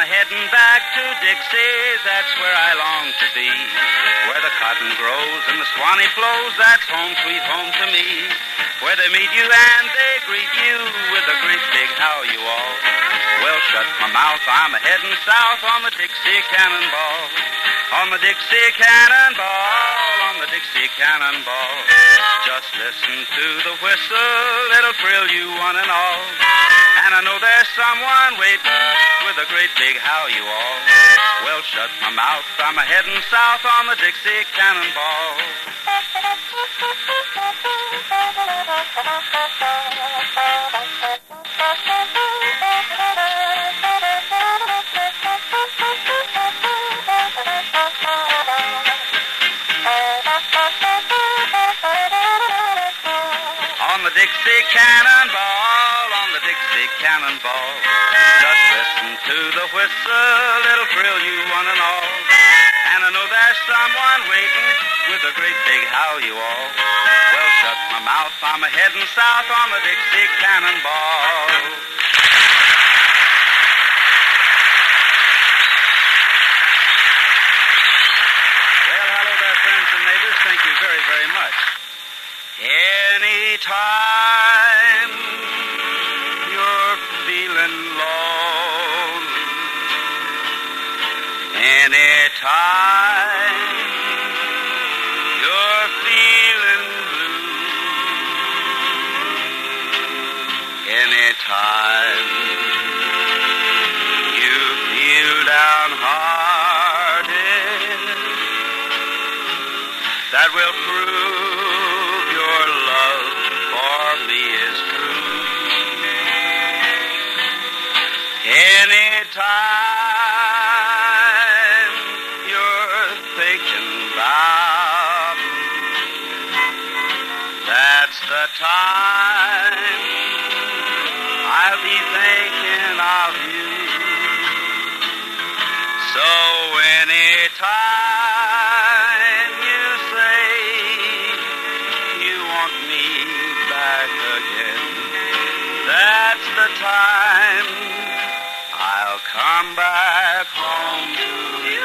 heading back to Dixie, that's where I long to be. Where the cotton grows and the Swanee flows, that's home sweet home to me. Where they meet you and they greet you with a great big how you all. Well, shut my mouth, I'm a-heading south on the Dixie Cannonball. On the Dixie Cannonball, on the Dixie Cannonball. Just listen to the whistle, it'll thrill you one and all. And I know there's someone waiting with a great big how you all. Well, shut my mouth, I'm a-heading south on the Dixie Cannonball. On the Dixie Cannonball, on the Dixie Cannonball. Just listen to the whistle, it'll thrill you one and all. And I know there's someone waiting with a great big how you all. Well, shut my mouth, I'm a-heading south on the Dixie Cannonball. Well, hello there, friends and neighbors. Thank you very, very much. Anytime you're feeling lonely, anytime you're feeling blue, anytime you feel downhearted, that will prove your love for me is true. Anytime you're thinking about me, that's the time I'll be thinking of you. So anytime you say you want me back again, that's the time I'll come back home to you.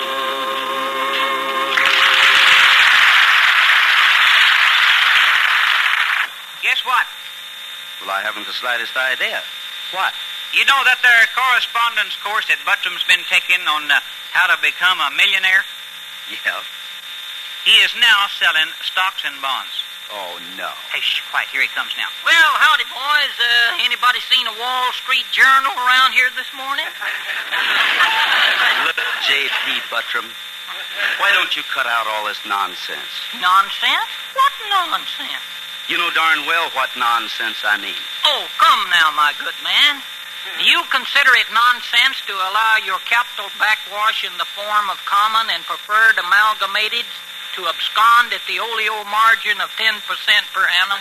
Guess what? Well, I haven't the slightest idea. What? You know that there correspondence course that Buttram's been taking on how to become a millionaire? Yeah. He is now selling stocks and bonds. Oh, no. Hey, shh, quiet. Here he comes now. Well, howdy, boys. Anybody seen a Wall Street Journal around here this morning? Look, J.P. Buttram, why don't you cut out all this nonsense? Nonsense? What nonsense? You know darn well what nonsense I mean. Oh, come now, my good man. You consider it nonsense to allow your capital backwash in the form of common and preferred amalgamated to abscond at the oleo margin of 10% per annum?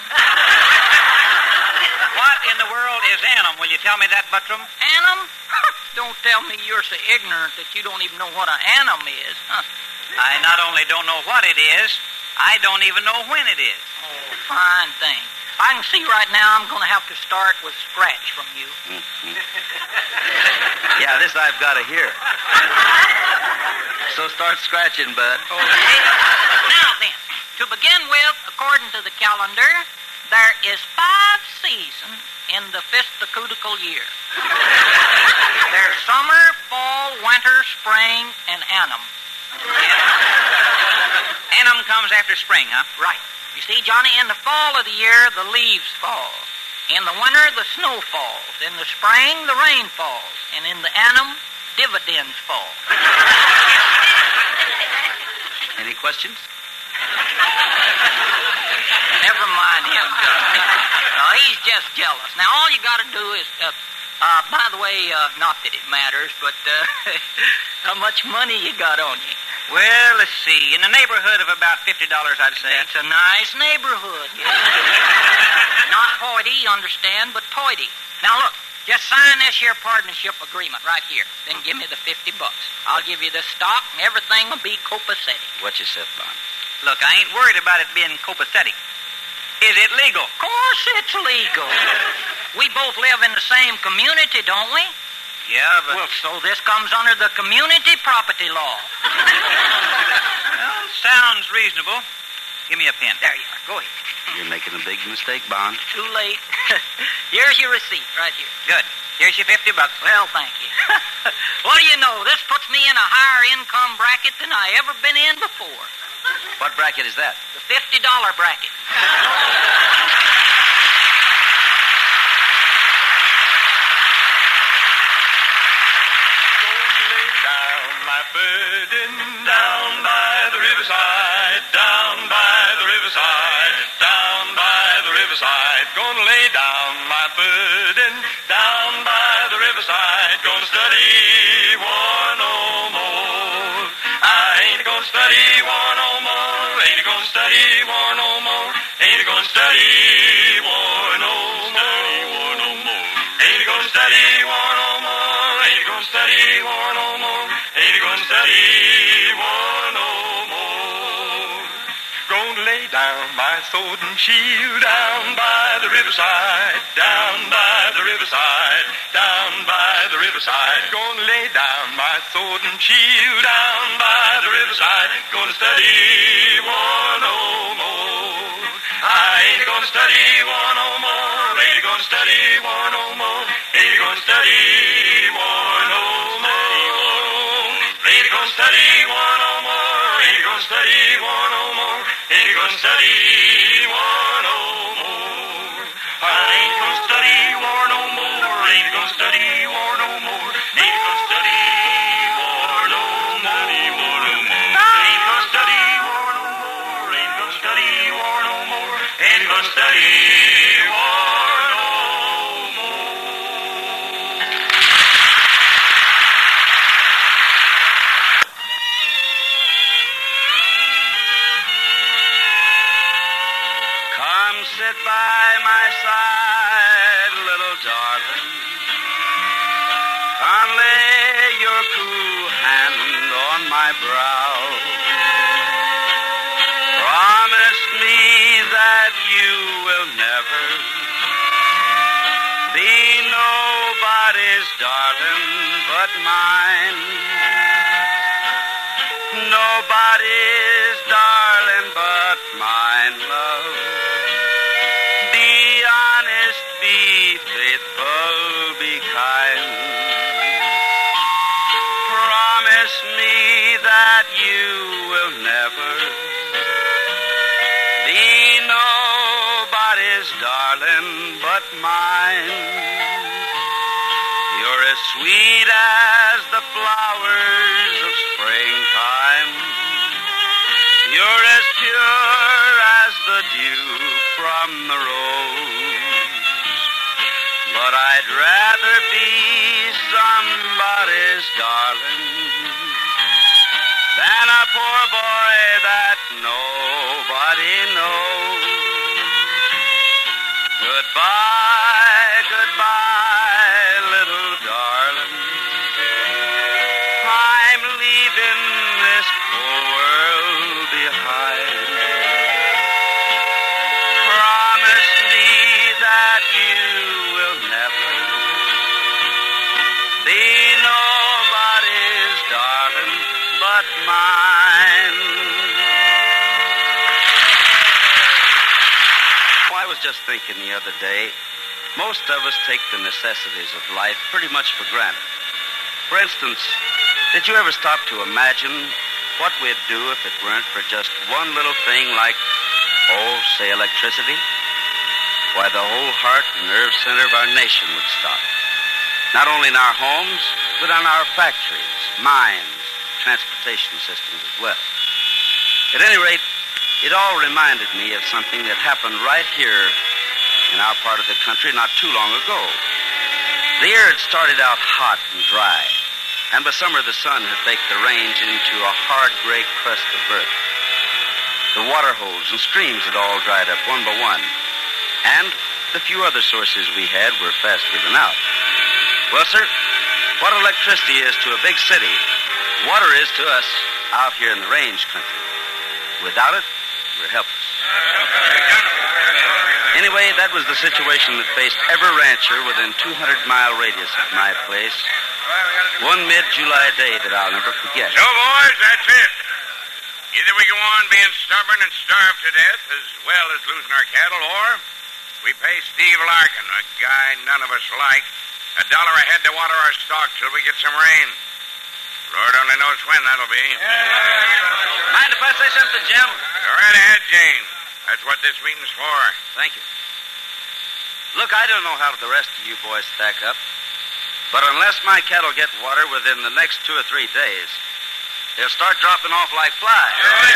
What in the world is annum? Will you tell me that, Buttram? Annum? Don't tell me you're so ignorant that you don't even know what an annum is. Huh? I not only don't know what it is, I don't even know when it is. Oh, fine thing. I can see right now I'm going to have to start with scratch from you. Yeah, this I've got to hear. So start scratching, bud. Okay. Now then, to begin with, according to the calendar, there is 5 seasons in the fisticutical year. There's summer, fall, winter, spring, and annum. Annum comes after spring, huh? Right. You see, Johnny, in the fall of the year, the leaves fall. In the winter, the snow falls. In the spring, the rain falls. And in the annum, dividends fall. Any questions? Never mind him, Johnny. No, he's just jealous. Now, all you got to do is, by the way, not that it matters, but how much money you got on you? Well, let's see. In the neighborhood of about $50, I'd say. That's a nice neighborhood. Yes. Not hoity, you understand, but toity. Now, look, just sign this here partnership agreement right here. Then give me the $50. I'll give you the stock, and everything will be copacetic. What you said, Bon? Look, I ain't worried about it being copacetic. Is it legal? Of course it's legal. We both live in the same community, don't we? Yeah, but... Well, so this comes under the community property law. Well, sounds reasonable. Give me a pen. There you are. Go ahead. You're making a big mistake, Bond. Too late. Here's your receipt right here. Good. Here's your $50. Well, thank you. What do you know? This puts me in a higher income bracket than I ever been in before. What bracket is that? The $50 bracket. My burden down by the riverside, down by the riverside, down by the riverside. Gonna lay down my burden down by the riverside. Gonna study war no more. I ain't gonna study war no more. Ain't gonna study war no more. Ain't gonna study war no more. Ain't gonna study war no more. Ain't gonna study war no more. Ain't gonna study war no more. Gonna lay down my sword and shield down by the riverside, down by the riverside, down by the riverside. Gonna lay down my sword and shield down by the riverside. Gonna study war no more. I ain't gonna study war no more. Ain't gonna study war no more. Ain't gonna study war no more. Ain't gonna study war no more. Ain't gonna study war no more. Ain't gonna study war no more. I ain't gonna study war no more. Ain't gonna study war no more. Ain't gonna study war no more. Ain't gonna study war no more. Ain't gonna study war no more. Ain't gonna study war no more. Come sit by my side, little darling. Come lay your cool hand on my brow. Promise me that you will never be nobody's darling but mine. Nobody's darling but mine, love. Be honest, be faithful, be kind. Promise me that you will never be nobody's darling but mine. You're as sweet as the flowers of springtime. You're as pure as the dew from the rose. But I'd rather be somebody's darling than a poor boy that nobody knows. Goodbye, goodbye, little darling. I'm leaving this poor world behind. Promise me that you will never be nobody's darling but mine. Well, I was just thinking the other day, most of us take the necessities of life pretty much for granted. For instance, did you ever stop to imagine what we'd do if it weren't for just one little thing like, say electricity? Why, the whole heart and nerve center of our nation would stop. Not only in our homes, but on our factories, mines, transportation systems as well. At any rate, it all reminded me of something that happened right here in our part of the country not too long ago. The year had started out hot and dry, and by summer the sun had baked the range into a hard gray crust of earth. The water holes and streams had all dried up one by one, and the few other sources we had were fast giving out. Well, sir, what electricity is to a big city, water is to us out here in the range country. Without it, we're helpless. Anyway, that was the situation that faced every rancher within 200-mile radius of my place One mid-July day that I'll never forget. So, boys, that's it. Either we go on being stubborn and starve to death as well as losing our cattle, or we pay Steve Larkin, a guy none of us like, $1 a head to water our stock till we get some rain. Lord only knows when that'll be. Mind if I say something, Jim? Go right ahead, Jane. That's what this meeting's for. Thank you. Look, I don't know how the rest of you boys stack up, but unless my cattle get water within the next 2 or 3 days, they'll start dropping off like flies.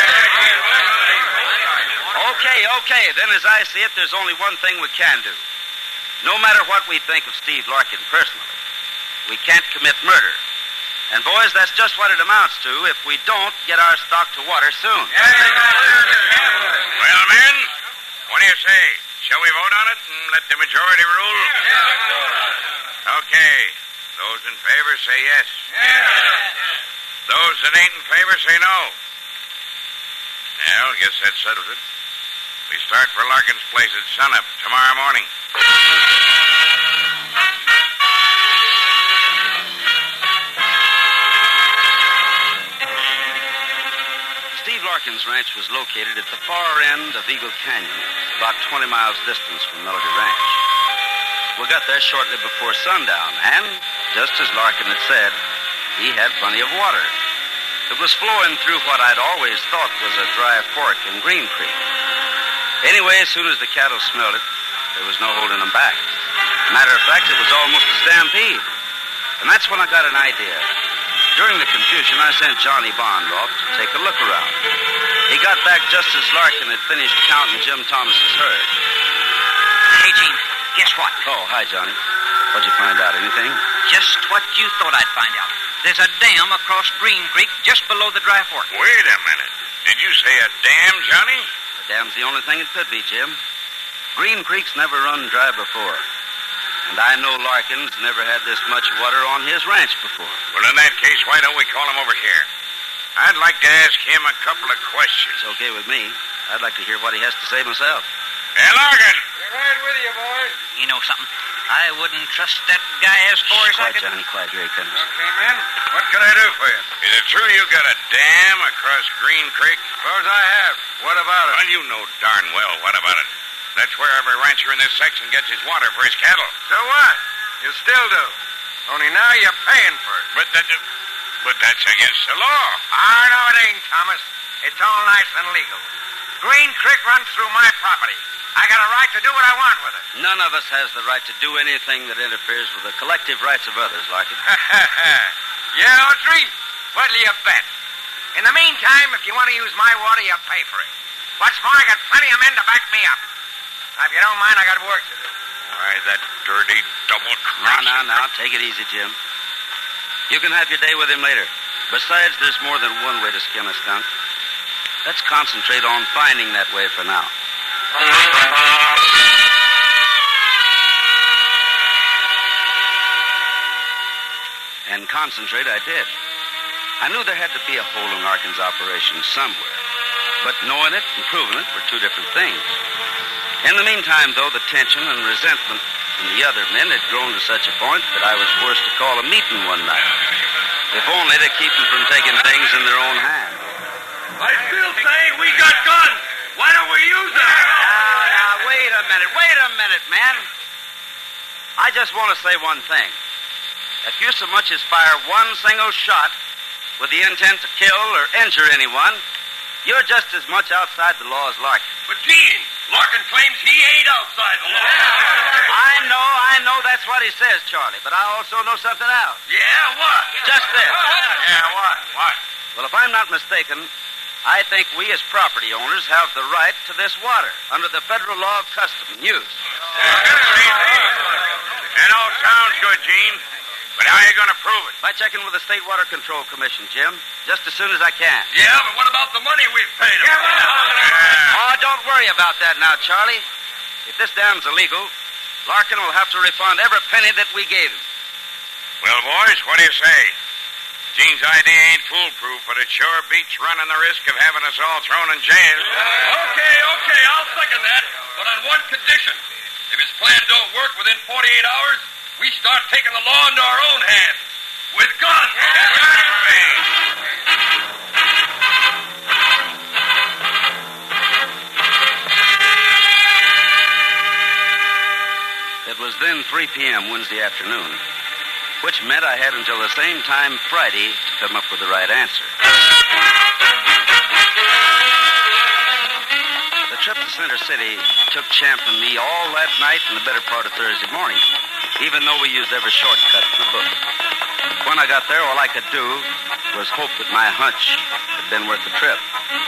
Okay. Then as I see it, there's only one thing we can do. No matter what we think of Steve Larkin personally, we can't commit murder. And, boys, that's just what it amounts to if we don't get our stock to water soon. Well, men, what do you say? Shall we vote on it and let the majority rule? Okay. Those in favor say yes. Those that ain't in favor say no. Well, I guess that settles it. We start for Larkin's place at sunup tomorrow morning. Steve Larkin's ranch was located at the far end of Eagle Canyon, about 20 miles distance from Melody Ranch. We got there shortly before sundown, and, just as Larkin had said, he had plenty of water. It was flowing through what I'd always thought was a dry fork in Green Creek. Anyway, as soon as the cattle smelled it, there was no holding them back. Matter of fact, it was almost a stampede. And that's when I got an idea. During the confusion, I sent Johnny Bond off to take a look around. He got back just as Larkin had finished counting Jim Thomas's herd. Hey, Gene, guess what? Oh, hi, Johnny. What'd you find out? Anything? Just what you thought I'd find out. There's a dam across Green Creek just below the dry fork. Wait a minute. Did you say a dam, Johnny? The dam's the only thing it could be, Jim. Green Creek's never run dry before. And I know Larkin's never had this much water on his ranch before. Well, in that case, why don't we call him over here? I'd like to ask him a couple of questions. It's okay with me. I'd like to hear what he has to say myself. Hey, Larkin! You're right with you, boys. You know something? I wouldn't trust that guy as far as I Quiet, could... Johnny, quiet. Here he comes. Okay, men. What can I do for you? Is it true you got a dam across Green Creek? Suppose I have. What about it? Well, you know darn well what about it. That's where every rancher in this section gets his water for his cattle. So what? You still do. Only now you're paying for it. But that's against the law. Oh, no, it ain't, Thomas. It's all nice and legal. Green Creek runs through my property. I got a right to do what I want with it. None of us has the right to do anything that interferes with the collective rights of others, Larkin. Yeah, Audrey? What'll you bet? In the meantime, if you want to use my water, you pay for it. What's more, I got plenty of men to back me up. Now, if you don't mind, I got work to do. Why, that dirty double-crossing... Now, take it easy, Jim. You can have your day with him later. Besides, there's more than one way to skin a skunk. Let's concentrate on finding that way for now. And concentrate I did. I knew there had to be a hole in Larkin's operation somewhere. But knowing it and proving it were two different things. In the meantime, though, the tension and resentment in the other men had grown to such a point that I was forced to call a meeting one night. If only to keep them from taking things in their own hands. I still say we got guns. Why don't we use them? Now, wait a minute, man. I just want to say one thing. If you so much as fire one single shot with the intent to kill or injure anyone, you're just as much outside the law as Larkin. But, Gene, Larkin claims he ain't outside the law. I know that's what he says, Charlie, but I also know something else. Yeah, what? Just this. Yeah, what? What? Well, if I'm not mistaken, I think we as property owners have the right to this water under the federal law of custom and use. That all sounds good, Gene. But how are you going to prove it? By checking with the State Water Control Commission, Jim, just as soon as I can. Yeah, but what about the money we've paid him? Oh, don't worry about that now, Charlie. If this dam's illegal, Larkin will have to refund every penny that we gave him. Well, boys, what do you say? Gene's idea ain't foolproof, but it sure beats running the risk of having us all thrown in jail. Okay, I'll second that, but on one condition. If his plan don't work within 48 hours, we start taking the law into our own hands. 3 p.m. Wednesday afternoon, which meant I had until the same time Friday to come up with the right answer. The trip to Center City took Champ and me all that night and the better part of Thursday morning, even though we used every shortcut in the book. When I got there, all I could do was hope that my hunch had been worth the trip.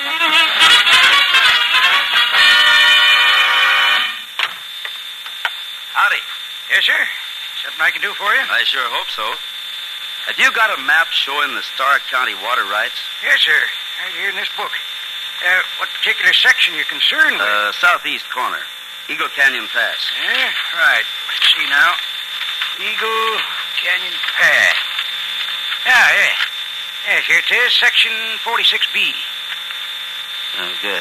Howdy. Yes, sir. Something I can do for you? I sure hope so. Have you got a map showing the Starr County water rights? Yes, sir. Right here in this book. What particular section are you concerned with? Southeast corner. Eagle Canyon Pass. Yeah, right. Let's see now. Eagle Canyon Pass. Yeah. Yes, here it is. Section 46B. Oh, good.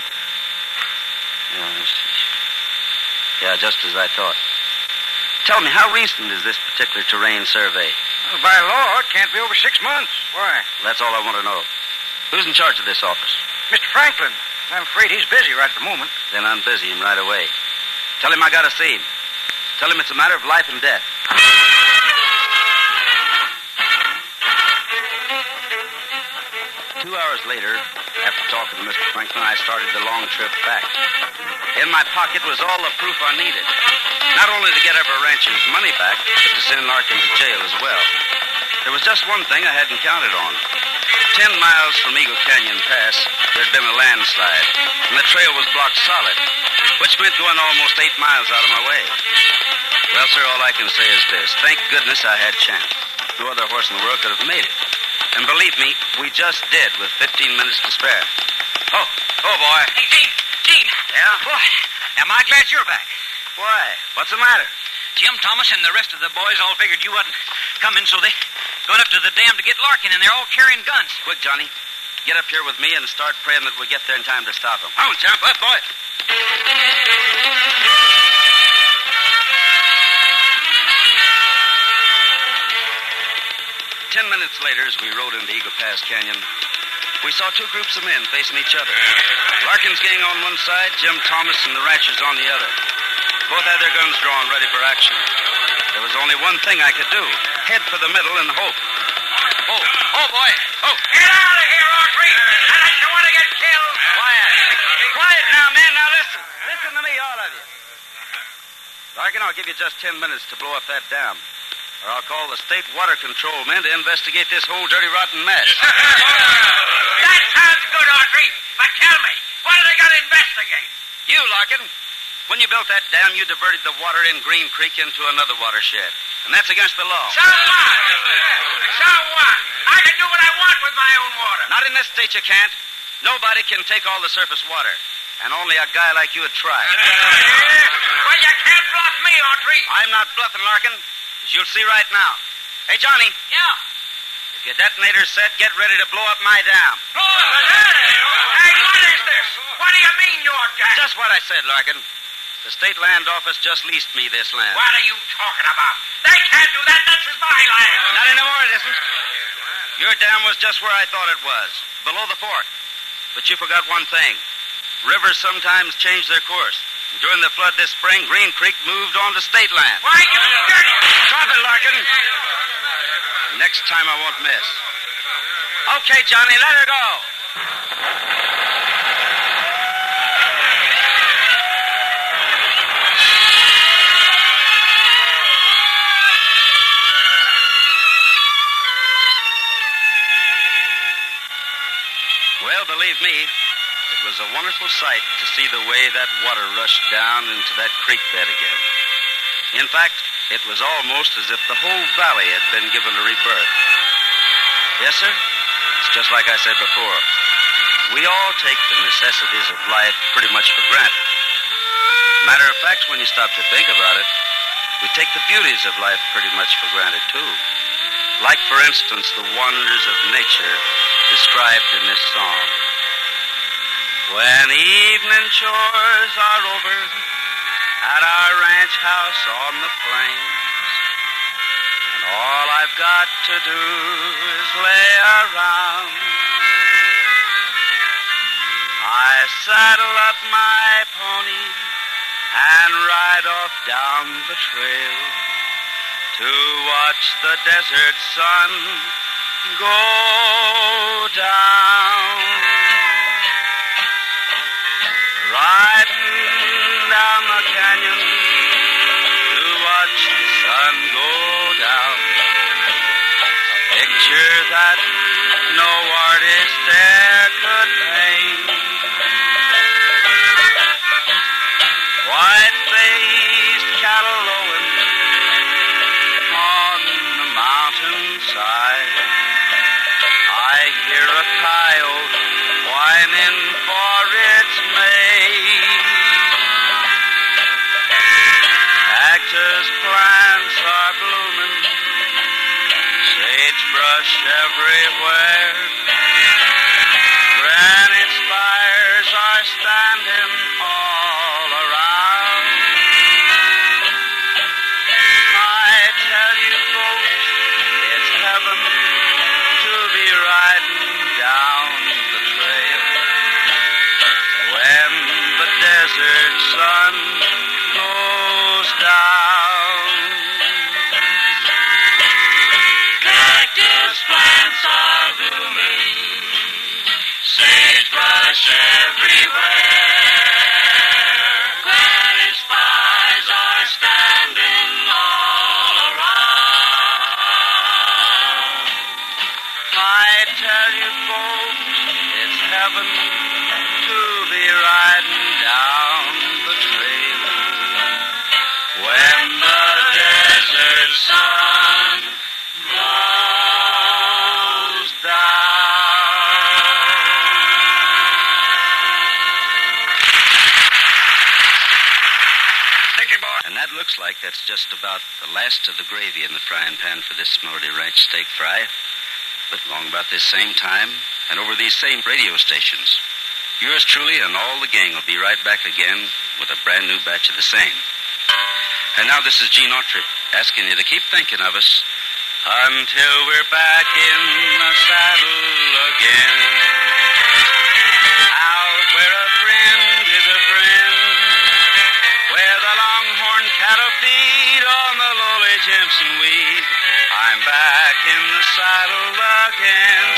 Yeah, just as I thought. Tell me, how recent is this particular terrain survey? Well, by law, it can't be over 6 months. Why? That's all I want to know. Who's in charge of this office? Mr. Franklin. I'm afraid he's busy right at the moment. Then unbusy him right away. Tell him I got to see him. Tell him it's a matter of life and death. 2 hours later, after talking to Mr. Franklin, I started the long trip back. In my pocket was all the proof I needed. Not only to get Ever Rancher's money back, but to send Larkin to jail as well. There was just one thing I hadn't counted on. 10 miles from Eagle Canyon Pass, there'd been a landslide, and the trail was blocked solid, which meant going almost 8 miles out of my way. Well, sir, all I can say is this. Thank goodness I had Champ. No other horse in the world could have made it. And believe me, we just did with 15 minutes to spare. Oh, boy. Hey, Gene. Yeah? Boy, am I glad you're back. Why? What's the matter? Jim Thomas and the rest of the boys all figured you wasn't coming, so they going up to the dam to get Larkin, and they're all carrying guns. Quick, Johnny. Get up here with me and start praying that we get there in time to stop them. Oh, jump up, boy. 10 minutes later, as we rode into Eagle Pass Canyon, we saw 2 groups of men facing each other. Larkin's gang on one side, Jim Thomas and the ranchers on the other. Both had their guns drawn, ready for action. There was only one thing I could do. Head for the middle and hope. Oh, boy. Oh. Get out of here, Autry! Unless you want to get killed. Quiet now, men. Now listen. Listen to me, all of you. Larkin, I'll give you just 10 minutes to blow up that dam. Or I'll call the state water control men to investigate this whole dirty, rotten mess. That sounds good, Autry. But tell me, what are they going to investigate? You, Larkin. When you built that dam, you diverted the water in Green Creek into another watershed. And that's against the law. So what? So what? I can do what I want with my own water. Not in this state you can't. Nobody can take all the surface water. And only a guy like you would try. Well, you can't bluff me, Autry. I'm not bluffing, Larkin. As you'll see right now. Hey, Johnny. Yeah. If your detonator's set, get ready to blow up my dam. Blow up the dam? Hey, what is this? What do you mean, you're Jack? Just what I said, Larkin. The state land office just leased me this land. What are you talking about? They can't do that. This is my land. Not anymore, it isn't. Your dam was just where I thought it was, below the fork. But you forgot one thing. Rivers sometimes change their course. And during the flood this spring, Green Creek moved on to state land. Why, you dirty... Drop it, Larkin. Next time I won't miss. Okay, Johnny, let her go. Well, believe me, it was a wonderful sight to see the way that water rushed down into that creek bed again. In fact, it was almost as if the whole valley had been given a rebirth. Yes, sir, it's just like I said before. We all take the necessities of life pretty much for granted. Matter of fact, when you stop to think about it, we take the beauties of life pretty much for granted, too. Like, for instance, the wonders of nature described in this song. When evening chores are over at our ranch house on the plains, and all I've got to do is lay around, I saddle up my pony and ride off down the trail to watch the desert sun go down. Riding down the canyon to watch the sun go down. A picture that no artist there could paint. White-faced cattle lowing on the mountainside. I hear a coyote whining for its mate. Cactus plants are blooming, sagebrush everywhere. Granite spires are standing all around. I tell you folks, it's heaven to be riding down the trail when the desert sun goes down. Cactus plants are blooming, sagebrush everywhere. Granite spires are standing all around. I tell you folks, it's heaven to be riding down the trail when the desert sun goes down. Nicky boy. And that looks like that's just about the last of the gravy in the frying pan for this Melody Ranch steak fry. But along about this same time, and over these same radio stations, yours truly and all the gang will be right back again with a brand new batch of the same. And now this is Gene Autry asking you to keep thinking of us until we're back in the saddle again. Out where a friend is a friend, where the longhorn cattle feed on the lowly Jimson weed, I'm back in the saddle again.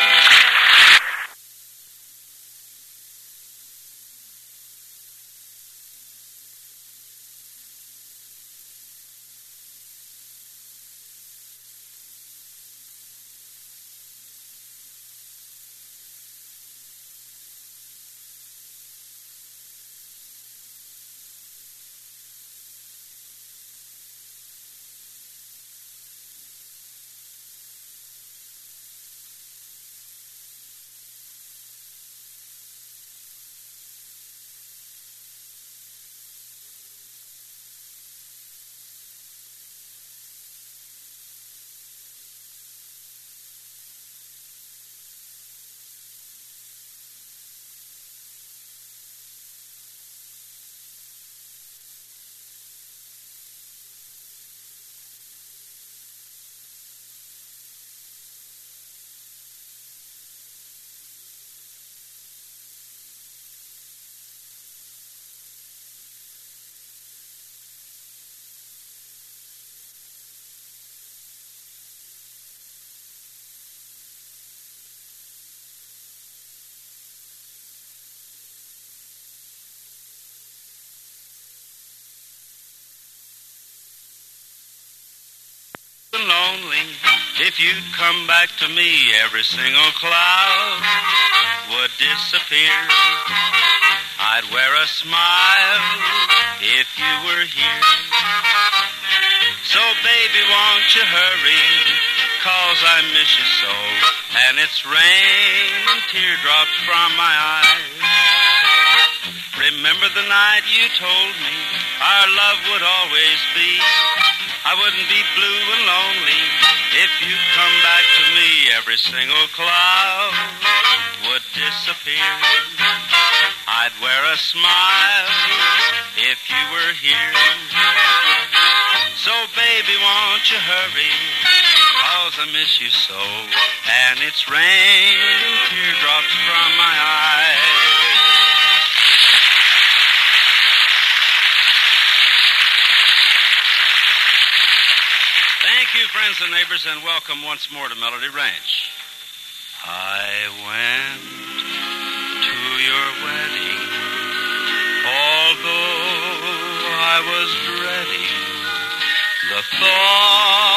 Lonely, if you'd come back to me, every single cloud would disappear. I'd wear a smile if you were here. So baby, won't you hurry, 'cause I miss you so. And it's rain and teardrops from my eyes. Remember the night you told me our love would always be. I wouldn't be blue and lonely if you'd come back to me. Every single cloud would disappear. I'd wear a smile if you were here. So baby, won't you hurry, 'cause I miss you so. And it's rain and teardrops from my eyes. Thank friends and neighbors, and welcome once more to Melody Ranch. I went to your wedding, although I was dreading the thought